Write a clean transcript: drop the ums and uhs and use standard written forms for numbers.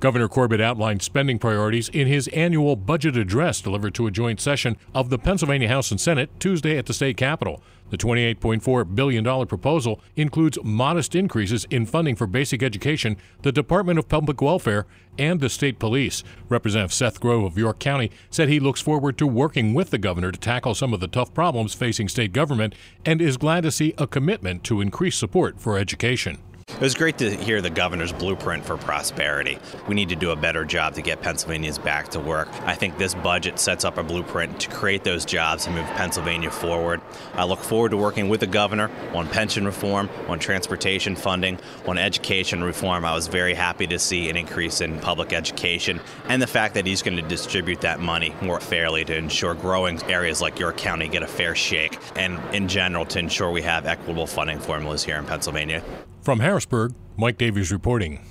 Governor Corbett outlined spending priorities in his annual budget address delivered to a joint session of the Pennsylvania House and Senate Tuesday at the state capitol. The $28.4 billion proposal includes modest increases in funding for basic education, the Department of Public Welfare, and the state police. Representative Seth Grove of York County said he looks forward to working with the governor to tackle some of the tough problems facing state government and is glad to see a commitment to increase support for education. It was great to hear the governor's blueprint for prosperity. We need to do a better job to get Pennsylvanians back to work. I think this budget sets up a blueprint to create those jobs and move Pennsylvania forward. I look forward to working with the governor on pension reform, on transportation funding, on education reform. I was very happy to see an increase in public education and the fact that he's going to distribute that money more fairly to ensure growing areas like York County get a fair shake and, in general, to ensure we have equitable funding formulas here in Pennsylvania. From Harrisburg, Mike Davies reporting.